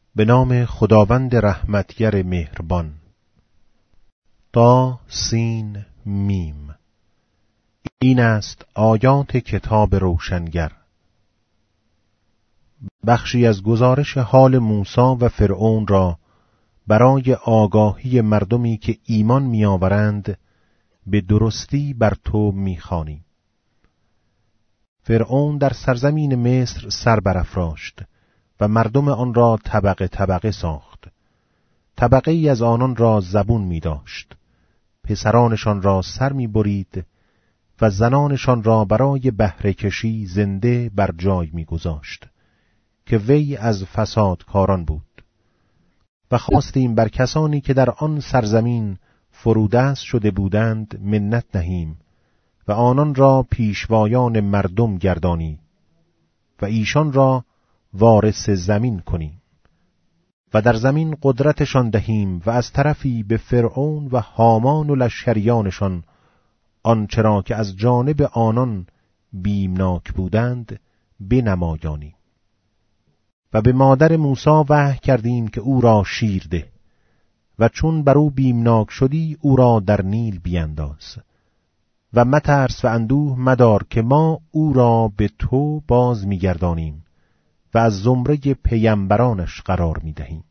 به نام خداوند رحمتگر مهربان. طا سین میم. این است آیات کتاب روشنگر. بخشی از گزارش حال موسی و فرعون را برای آگاهی مردمی که ایمان می‌آورند به درستی بر تو می‌خوانیم. فرعون در سرزمین مصر سر برافراشت و مردم آن را طبقه طبقه ساخت. طبقه ای از آنان را زبون می داشت، پسرانشان را سر می برید و زنانشان را برای بهره کشی زنده بر جای می گذاشت که وی از فسادکاران بود. و خواستیم بر کسانی که در آن سرزمین فرودست شده بودند منت نهیم و آنان را پیشوایان مردم گردانی و ایشان را وارث زمین کنیم و در زمین قدرتشان دهیم و از طرفی به فرعون و هامان و لشکریانشان آنچرا که از جانب آنان بیمناک بودند بنمایانیم. و به مادر موسی وحی کردیم که او را شیر ده و چون بر او بیمناک شدی او را در نیل بینداز و مترس و اندوه مدار که ما او را به تو باز می‌گردانیم و از زمره پیامبرانش قرار می‌دهیم.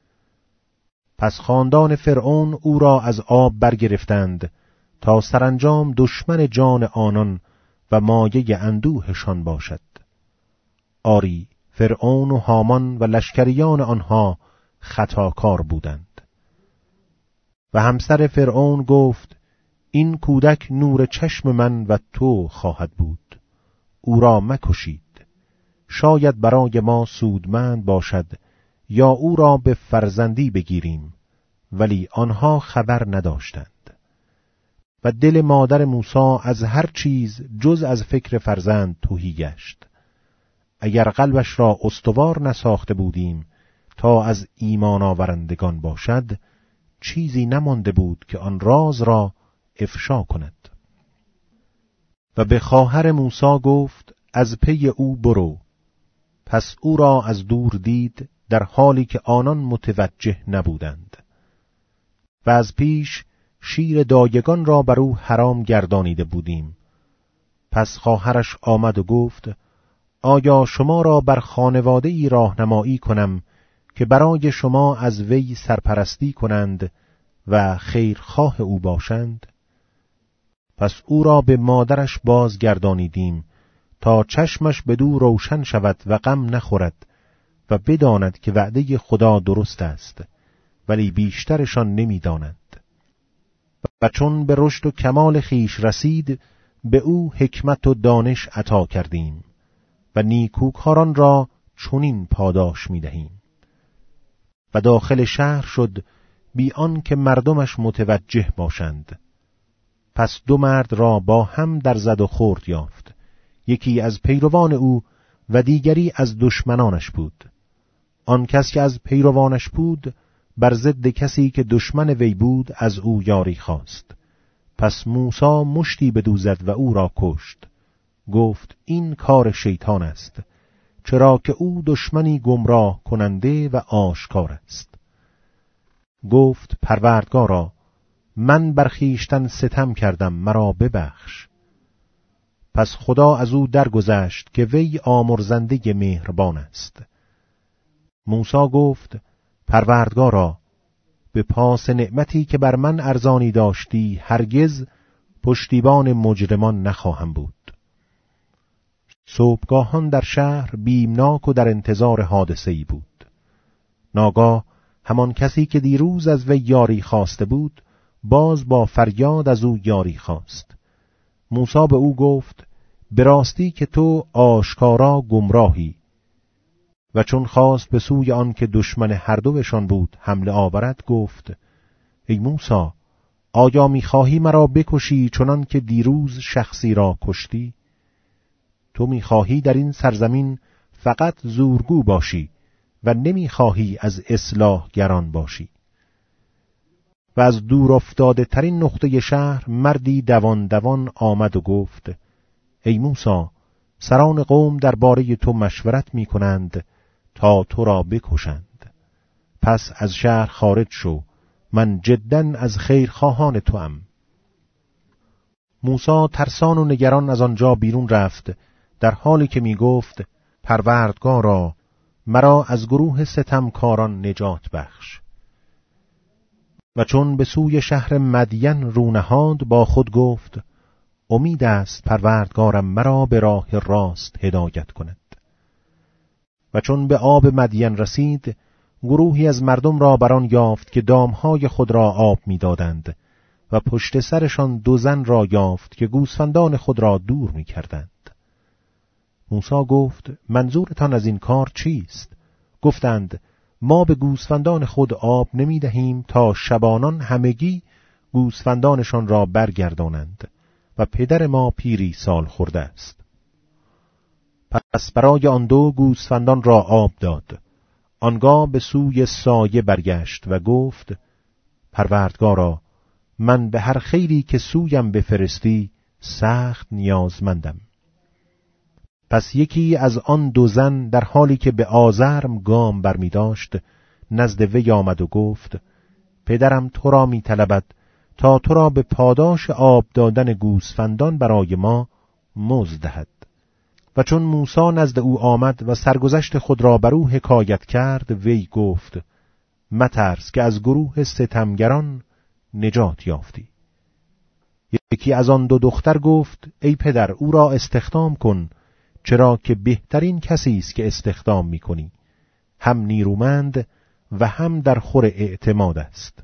پس خاندان فرعون او را از آب برگرفتند تا سرانجام دشمن جان آنان و مایه اندوهشان باشد. آری فرعون و هامان و لشکریان آنها خطاکار بودند. و همسر فرعون گفت این کودک نور چشم من و تو خواهد بود، او را مکشید، شاید برای ما سودمند باشد یا او را به فرزندی بگیریم. ولی آنها خبر نداشتند. و دل مادر موسی از هر چیز جز از فکر فرزند تهی گشت. اگر قلبش را استوار نساخته بودیم تا از ایمان آورندگان باشد، چیزی نمانده بود که آن راز را افشا کند. و به خواهر موسی گفت از پی او برو. پس او را از دور دید در حالی که آنان متوجه نبودند. و از پیش شیر دایگان را بر او حرام گردانیده بودیم. پس خواهرش آمد و گفت آیا شما را بر خانواده ای راهنمایی کنم که برای شما از وی سرپرستی کنند و خیرخواه او باشند؟ پس او را به مادرش بازگردانیدیم تا چشمش بدو روشن شود و غم نخورد و بداند که وعده خدا درست است، ولی بیشترشان نمی‌دانند. و چون به رشد و کمال خیش رسید به او حکمت و دانش عطا کردیم و نیکوکاران را چنین پاداش می‌دهیم. و داخل شهر شد بی آن که مردمش متوجه باشند. پس دو مرد را با هم در زد و خورد یافت، یکی از پیروان او و دیگری از دشمنانش بود. آن کس که از پیروانش بود بر ضد کسی که دشمن وی بود از او یاری خواست. پس موسی مشتی بدو زد و او را کشت. گفت این کار شیطان است، چرا که او دشمنی گمراه کننده و آشکار است. گفت پروردگارا من بر خویشتن ستم کردم، مرا ببخش. پس خدا از او درگذشت که وی آمرزنده مهربان است. موسی گفت پروردگارا به پاس نعمتی که بر من ارزانی داشتی هرگز پشتیبان مجرمان نخواهم بود. صبحگاهان در شهر بیمناک و در انتظار حادثه‌ای بود. ناگاه همان کسی که دیروز از وی یاری خواسته بود باز با فریاد از او یاری خواست. موسی به او گفت به راستی که تو آشکارا گمراهی. و چون خواست به سوی آن که دشمن هر دوشان بود حمله آورد گفت ای موسی آیا می‌خواهی مرا بکشی چنان که دیروز شخصی را کشتی؟ تو می‌خواهی در این سرزمین فقط زورگو باشی و نمی‌خواهی از اصلاح گران باشی. و از دور افتاده ترین نقطه شهر مردی دوان دوان آمد و گفت ای موسی سران قوم درباره تو مشورت می‌کنند تا تو را بکشند. پس از شهر خارج شو، من جداً از خیرخواهان توام. موسی ترسان و نگران از آنجا بیرون رفت، در حالی که می گفت پروردگارا مرا از گروه ستمکاران نجات بخش. و چون به سوی شهر مدین رو نهاد با خود گفت امید است پروردگارم مرا به راه راست هدایت کند. و چون به آب مدین رسید گروهی از مردم را بران یافت که دامهای خود را آب می‌دادند و پشت سرشان 2 زن را یافت که گوسفندان خود را دور می‌کردند. موسی گفت منظورتان از این کار چیست؟ گفتند ما به گوسفندان خود آب نمی‌دهیم تا شبانان همگی گوسفندانشان را برگردانند و پدر ما پیری سال خورده است. پس برای آن 2 گوسفندان را آب داد. آنگاه به سوی سایه برگشت و گفت پروردگارا من به هر خیری که سویم بفرستی سخت نیازمندم. پس یکی از آن 2 زن در حالی که به آزرم گام برمی داشت نزد وی آمد و گفت پدرم تو را می طلبد تا تو را به پاداش آب دادن گوسفندان برای ما مزد دهد. و چون موسی نزد او آمد و سرگذشت خود را بر او حکایت کرد وی گفت مترس که از گروه ستمگران نجات یافتی. یکی از آن 2 دختر گفت ای پدر او را استخدام کن، چرا که بهترین کسی است که استخدام می‌کنی، هم نیرومند و هم در خور اعتماد است.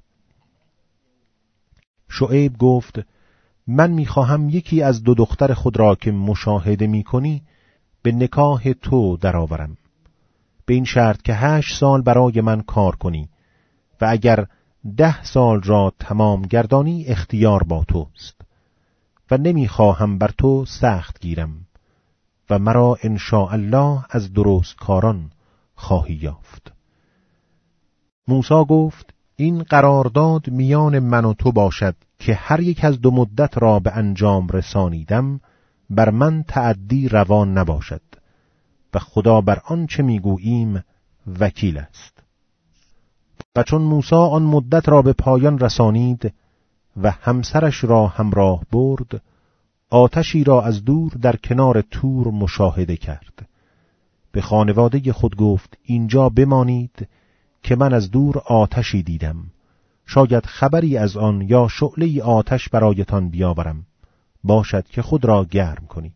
شعیب گفت من می‌خواهم یکی از 2 دختر خود را که مشاهده می‌کنی به نکاح تو درآورم، به این شرط که 8 سال برای من کار کنی و اگر 10 سال را تمام گردانی اختیار با توست و نمی‌خواهم بر تو سخت گیرم و مرا انشاء الله از درست کاران خواهی یافت. موسی گفت این قرارداد میان من و تو باشد که هر یک از 2 مدت را به انجام رسانیدم بر من تعدی روان نباشد و خدا بر آنچه میگوییم وکیل است. و چون موسی آن مدت را به پایان رسانید و همسرش را همراه برد، آتشی را از دور در کنار تور مشاهده کرد. به خانواده خود گفت اینجا بمانید که من از دور آتشی دیدم، شاید خبری از آن یا شعله آتش برایتان بیاورم، باشد که خود را گرم کنید.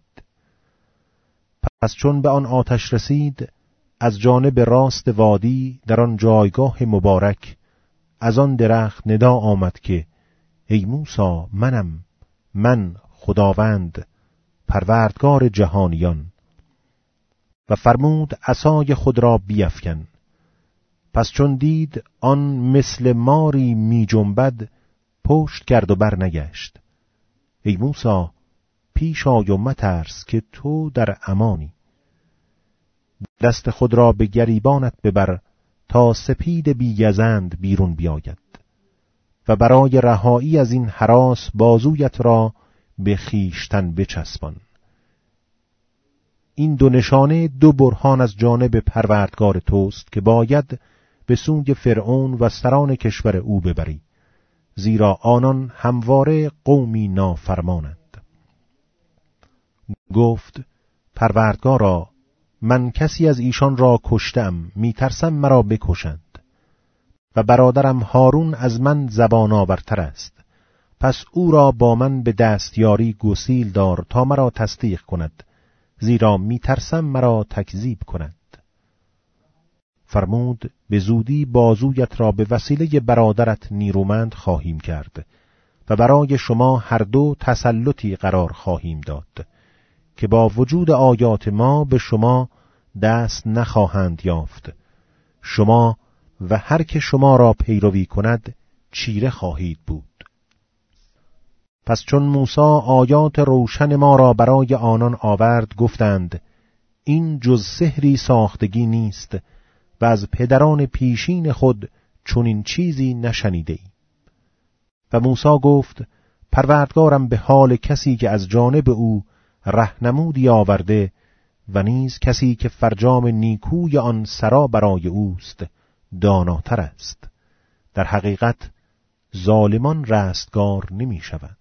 پس چون به آن آتش رسید از جانب راست وادی در آن جایگاه مبارک از آن درخت ندا آمد که ای موسی من خداوند پروردگار جهانیان، و فرمود عصای خود را بیفکن. پس چون دید آن مثل ماری می جنبد پشت کرد و برنگشت. ای موسی پیش آی و مترس که تو در امانی. دست خود را به گریبانت ببر تا سپید بیگزند بیرون بیاید و برای رهایی از این هراس بازویت را به خیشتن بچسبان. این 2 نشانه 2 برهان از جانب پروردگار توست که باید به سوی فرعون و سران کشور او ببری، زیرا آنان همواره قومی نافرمانند. گفت پروردگارا من کسی از ایشان را کشتم، میترسم مرا بکشند و برادرم هارون از من زبان آورتر است، پس او را با من به دستیاری گسیل دار تا مرا تصدیق کند، زیرا میترسم مرا تکذیب کند. فرمود به زودی بازویت را به وسیله برادرت نیرومند خواهیم کرد و برای شما هر 2 تسلطی قرار خواهیم داد که با وجود آیات ما به شما دست نخواهند یافت. شما و هر که شما را پیروی کند چیره خواهید بود. پس چون موسی آیات روشن ما را برای آنان آورد گفتند این جز سحری ساختگی نیست و از پدران پیشین خود چنین چیزی نشنیده ای. و موسی گفت پروردگارم به حال کسی که از جانب او رهنمودی آورده و نیز کسی که فرجام نیکوی آن سرا برای اوست داناتر است. در حقیقت ظالمان رستگار نمی شوند.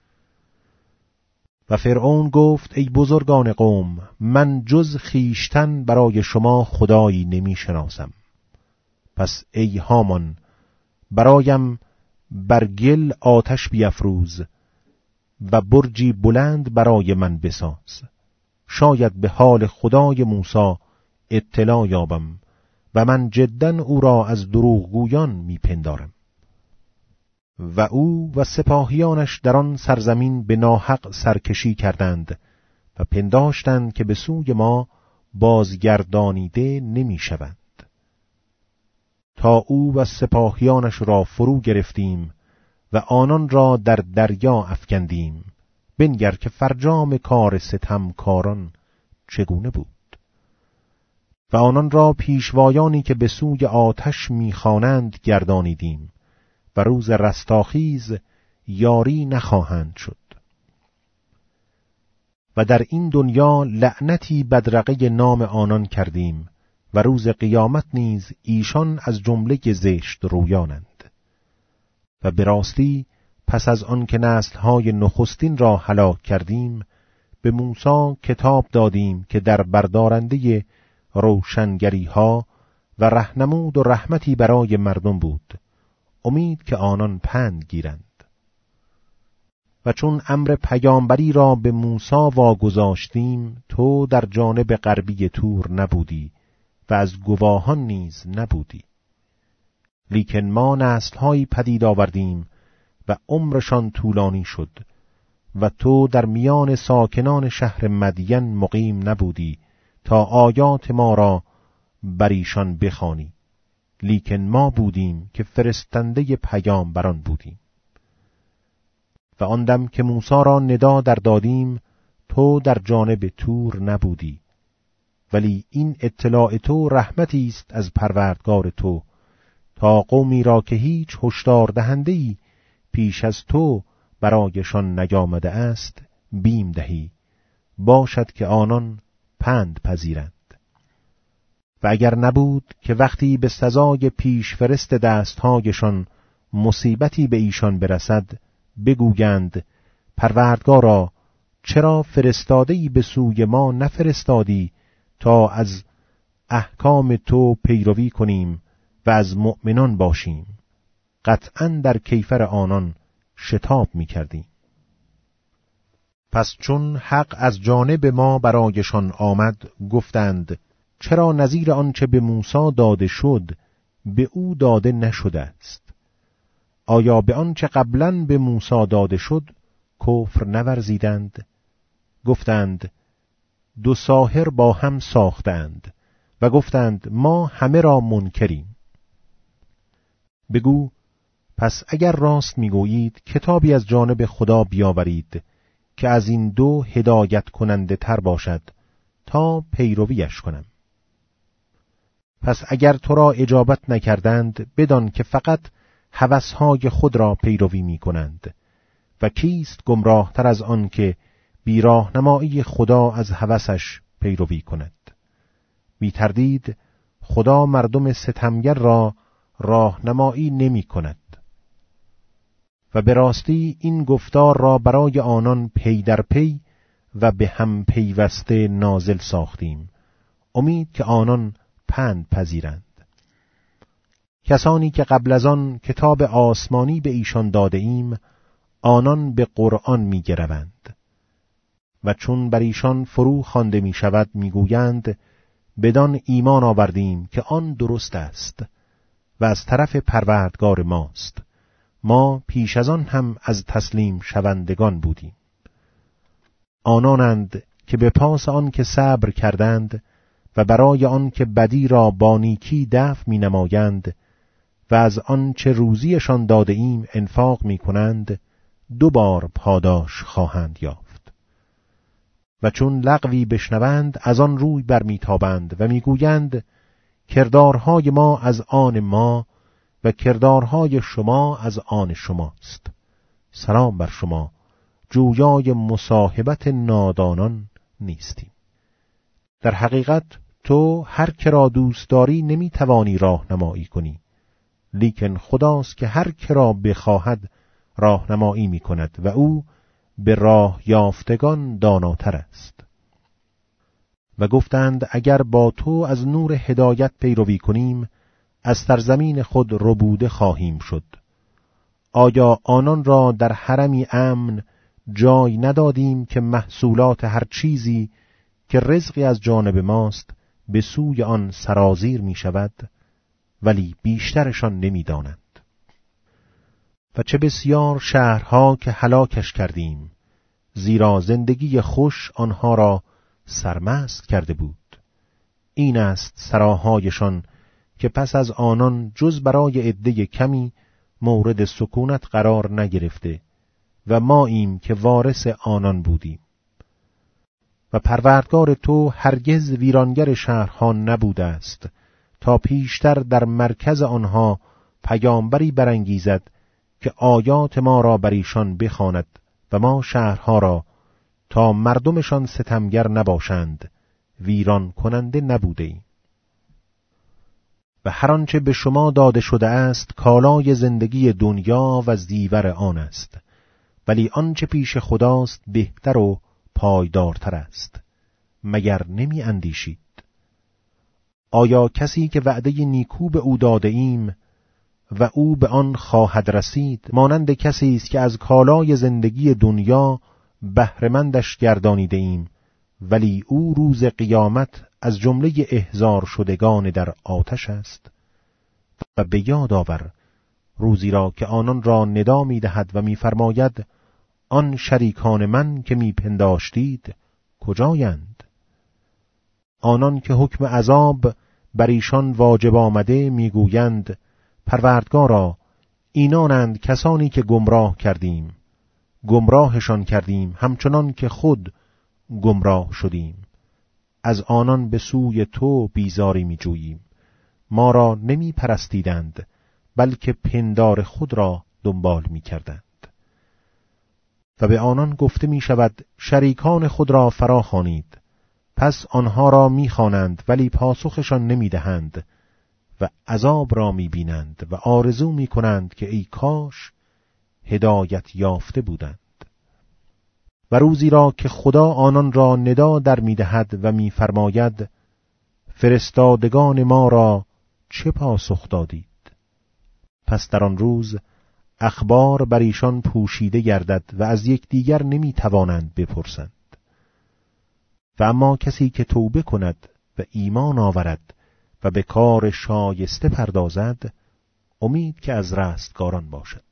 و فرعون گفت ای بزرگان قوم، من جز خیشتن برای شما خدایی نمی شناسم. پس ای هامان برایم بر گل آتش بیفروز و برجی بلند برای من بساز. شاید به حال خدای موسی اطلاع یابم و من جداً او را از دروغگویان میپندارم. و او و سپاهیانش در آن سرزمین به ناحق سرکشی کردند و پنداشتند که به سوی ما بازگردانیده نمیشوند. تا او و سپاهیانش را فرو گرفتیم و آنان را در دریا افکندیم. بنگر که فرجام کار ستمکاران چگونه بود. و آنان را پیشوایانی که به سوی آتش میخوانند گردانیدیم و روز رستاخیز یاری نخواهند شد. و در این دنیا لعنتی بدرقه نام آنان کردیم و روز قیامت نیز ایشان از جمله زشت رویانند. و به راستی پس از آن که نسل‌های نخستین را هلاک کردیم، به موسی کتاب دادیم که در بردارنده روشنگری‌ها و رهنمود و رحمتی برای مردم بود، امید که آنان پند گیرند. و چون امر پیامبری را به موسی واگذاشتیم، تو در جانب غربی تور نبودی و از گواهان نیز نبودی. لیکن ما نسل‌هایی پدید آوردیم و عمرشان طولانی شد و تو در میان ساکنان شهر مدین مقیم نبودی تا آیات ما را بر ایشان بخوانی. لیکن ما بودیم که فرستنده پیامبران بودیم. و آن دم که موسی را ندا در دادیم، تو در جانب تور نبودی، ولی این اطلاع تو رحمتی است از پروردگار تو، تا قومی را که هیچ هشدار دهنده‌ای پیش از تو برایشان نیامده است بیم دهی، باشد که آنان پند پذیرند. و اگر نبود که وقتی به سزای پیش فرست دستهایشان مصیبتی به ایشان برسد، بگویند پروردگارا چرا فرستاده‌ای به سوی ما نفرستادی تا از احکام تو پیروی کنیم و از مؤمنان باشیم. قطعاً در کیفر آنان شتاب می کردیم. پس چون حق از جانب ما برایشان آمد، گفتند چرا نظیر آنچه به موسی داده شد به او داده نشده است؟ آیا به آنچه قبلاً به موسی داده شد کفر نورزیدند؟ گفتند دو ساحر با هم ساختند و گفتند ما همه را منکریم. بگو پس اگر راست میگویید کتابی از جانب خدا بیاورید که از این دو هدایت کننده تر باشد تا پیرویش کنم. پس اگر تو را اجابت نکردند، بدان که فقط هوسهای خود را پیروی می کنند و کیست گمراه تر از آن که بی راهنمایی خدا از هوسش پیروی کند. بی تردید خدا مردم ستمگر را راهنمایی نمی کند. و به راستی این گفتار را برای آنان پی در پی و به هم پیوسته نازل ساختیم، امید که آنان پند پذیرند. کسانی که قبل از آن کتاب آسمانی به ایشان داده ایم، آنان به قرآن می گروند و چون بر ایشان فرو خوانده می شود می گویند بدان ایمان آوردیم که آن درست است و از طرف پروردگار ماست. ما پیش از آن هم از تسلیم شوندگان بودیم. آنانند که به پاس آن که صبر کردند و برای آن که بدی را با نیکی دفع می نمایند و از آن چه روزیشان داده ایم انفاق می کنند، 2 بار پاداش خواهند یافت. و چون لغوی بشنوند از آن روی برمیتابند و میگویند کردارهای ما از آن ما و کردارهای شما از آن شماست. سلام بر شما، جویای مصاحبت نادانان نیستیم. در حقیقت تو هر که را دوست داری نمیتوانی راهنمایی کنی، لیکن خداست که هر که را بخواهد راهنمایی میکند و او به راه یافتگان داناتر است. و گفتند اگر با تو از نور هدایت پیروی کنیم، از سرزمین خود ربوده خواهیم شد. آیا آنان را در حرمی امن جای ندادیم که محصولات هر چیزی که رزقی از جانب ماست به سوی آن سرازیر می شود؟ ولی بیشترشان نمی دانند. و چه بسیار شهرها که هلاکش کردیم، زیرا زندگی خوش آنها را سرمست کرده بود. این است سراهایشان که پس از آنان جز برای عده کمی مورد سکونت قرار نگرفته و ماییم که وارث آنان بودیم. و پروردگار تو هرگز ویرانگر شهرها نبوده است تا پیشتر در مرکز آنها پیامبری برانگیزد که آیات ما را بر ایشان بخواند و ما شهرها را تا مردمشان ستمگر نباشند ویران کننده نبوده ایم. و هر آنچه به شما داده شده است کالای زندگی دنیا و زیور آن است، ولی آنچه پیش خداست بهتر و پایدارتر است. مگر نمی اندیشید؟ آیا کسی که وعده نیکو به او داده ایم و او به آن خواهد رسید مانند کسی است که از کالای زندگی دنیا بهره‌مندش گردانیده ایم، ولی او روز قیامت از جمله احضار شدگان در آتش است؟ و به یاد آور روزی را که آنان را ندا می دهد و می فرماید آن شریکان من که می پنداشتید کجایند؟ آنان که حکم عذاب بر ایشان واجب آمده می گویند پروردگارا اینانند کسانی که گمراه کردیم، گمراهشان کردیم همچنان که خود گمراه شدیم. از آنان به سوی تو بیزاری می جوییم. ما را نمی پرستیدند بلکه پندار خود را دنبال می کردند. و به آنان گفته می شود شریکان خود را فرا خوانید. پس آنها را می خوانند ولی پاسخشان نمی دهند و عذاب را می بینند و آرزو می کنند که ای کاش هدایت یافته بودند. و روزی را که خدا آنان را ندا در می دهد و می فرماید فرستادگان ما را چه پاسخ دادید؟ پس در آن روز اخبار بر ایشان پوشیده گردد و از یکدیگر نمی توانند بپرسند. و اما کسی که توبه کند و ایمان آورد و به کار شایسته پردازد، امید که از رستگاران باشد.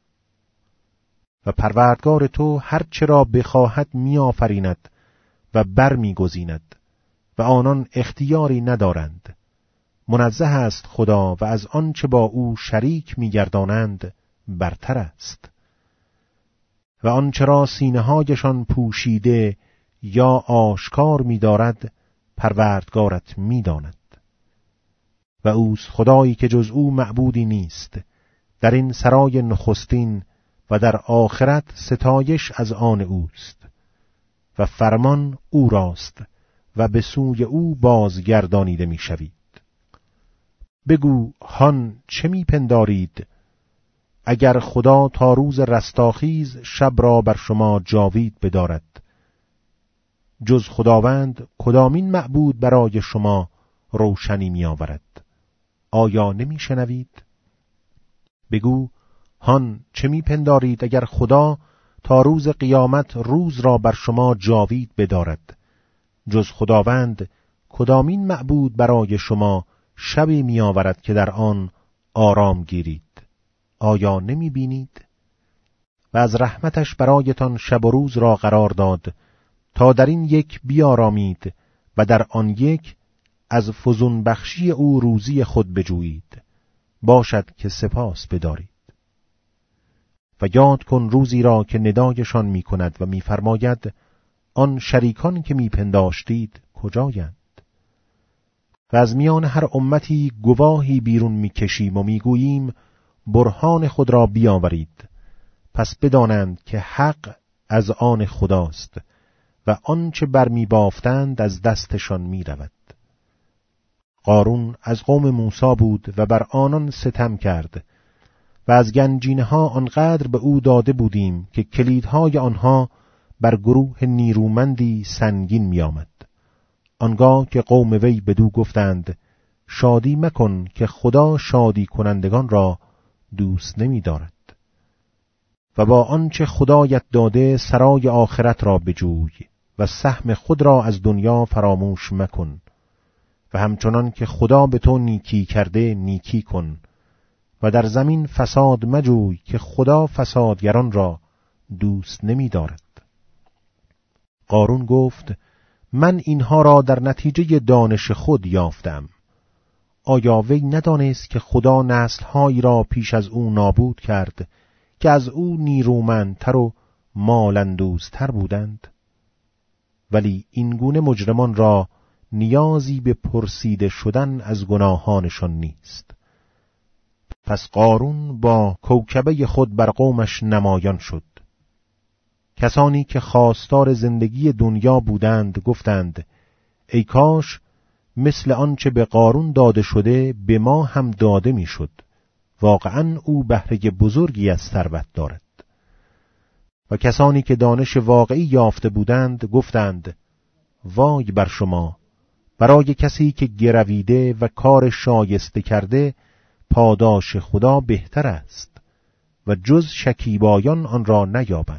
و پروردگار تو هر چه را بخواهد می آفریند و بر می گزیند و آنان اختیاری ندارند. منزه است خدا و از آنچه با او شریک می گردانند برتر است. و آنچه را سینه هایشان پوشیده یا آشکار می دارد پروردگارت می داند. و اوست خدایی که جز او معبودی نیست، در این سرای نخستین و در آخرت ستایش از آن اوست و فرمان او راست و به سوی او بازگردانیده می شوید. بگو هان چه می پندارید؟ اگر خدا تا روز رستاخیز شب را بر شما جاوید بدارد، جز خداوند کدامین معبود برای شما روشنی می آورد؟ آیا نمی شنوید؟ بگو هان چه می پندارید اگر خدا تا روز قیامت روز را بر شما جاوید بدارد، جز خداوند کدامین معبود برای شما شبی می آورد که در آن آرام گیرید؟ آیا نمی بینید؟ و از رحمتش برایتان شب و روز را قرار داد تا در این یک بیارامید و در آن یک از فزون بخشی او روزی خود بجویید، باشد که سپاس بدارید. و یاد کن روزی را که ندایشان می کند و می فرماید آن شریکان که می پنداشتید کجایند؟ و از میان هر امتی گواهی بیرون می کشیم و می گوییم برهان خود را بیاورید، پس بدانند که حق از آن خداست و آنچه برمی بافتند از دستشان می رود. قارون از قوم موسی بود و بر آنان ستم کرد و از گنجینه‌ها آنقدر به او داده بودیم که کلیدهای آنها بر گروه نیرومندی سنگین می‌آمد. آنگاه که قوم وی بدو گفتند شادی مکن که خدا شادی کنندگان را دوست نمی دارد و با آنچه خدایت داده سرای آخرت را بجوی و سهم خود را از دنیا فراموش مکن و همچنان که خدا به تو نیکی کرده نیکی کن و در زمین فساد مجوی که خدا فسادگران را دوست نمی دارد. قارون گفت من اینها را در نتیجه دانش خود یافتم. آیا وی ندانست که خدا نسل‌هایی را پیش از او نابود کرد که از او نیرومندتر و مالندوزتر بودند؟ ولی این گونه مجرمان را نیازی به پرسیده شدن از گناهانشان نیست. پس قارون با کوکبه خود بر قومش نمایان شد. کسانی که خواستار زندگی دنیا بودند گفتند ای کاش مثل آنچه به قارون داده شده به ما هم داده میشد. واقعاً او بهره بزرگی از ثروت دارد. و کسانی که دانش واقعی یافته بودند گفتند وای بر شما، برای کسی که گرویده و کار شایسته کرده پاداش خدا بهتر است و جز شکیبایان آن را نیابند.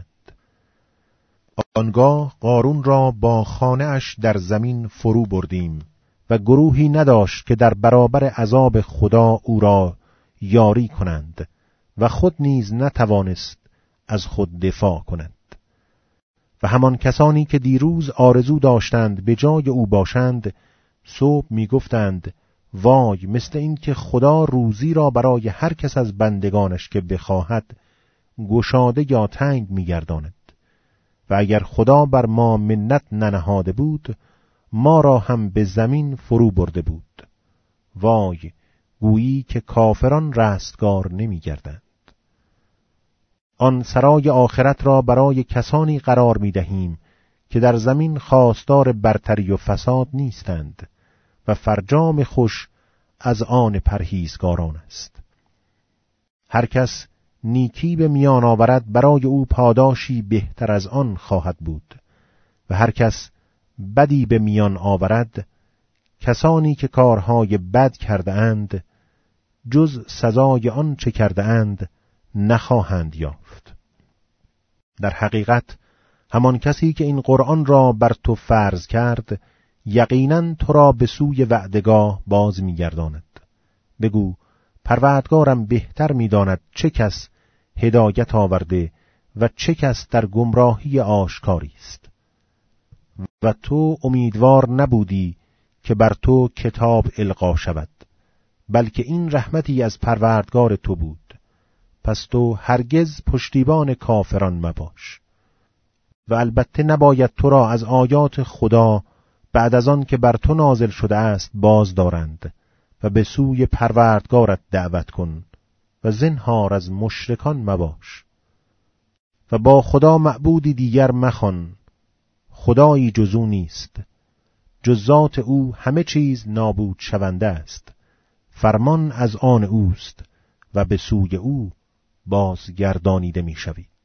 آنگاه قارون را با خانه اش در زمین فرو بردیم و گروهی نداشت که در برابر عذاب خدا او را یاری کنند و خود نیز نتوانست از خود دفاع کند. و همان کسانی که دیروز آرزو داشتند به جای او باشند صبح می گفتند وای، مثل این که خدا روزی را برای هر کس از بندگانش که بخواهد گشاده یا تنگ می گرداند و اگر خدا بر ما منت ننهاده بود ما را هم به زمین فرو برده بود. وای، گویی که کافران رستگار نمی گردند. آن سرای آخرت را برای کسانی قرار می دهیم که در زمین خواستار برتری و فساد نیستند و فرجام خوش از آن پرهیزگاران است. هر کس نیکی به میان آورد برای او پاداشی بهتر از آن خواهد بود و هر کس بدی به میان آورد، کسانی که کارهای بد کرده اند جز سزای آن چه کرده اند نخواهند یافت. در حقیقت همان کسی که این قرآن را بر تو فرض کرد یقیناً تو را به سوی وعدگاه باز می‌گرداند. بگو پروردگارم بهتر می‌داند چه کس هدایت آورده و چه کس در گمراهی آشکاری است. و تو امیدوار نبودی که بر تو کتاب القا شود، بلکه این رحمتی از پروردگار تو بود. پس تو هرگز پشتیبان کافران مباش. و البته نباید تو را از آیات خدا بعد از آن که بر تو نازل شده است باز دارند و به سوی پروردگارت دعوت کن و زنهار از مشرکان مباش. و با خدا معبودی دیگر مخوان، خدایی جز او نیست، جز ذات او همه چیز نابود شونده است، فرمان از آن اوست و به سوی او بازگردانیده می شوید.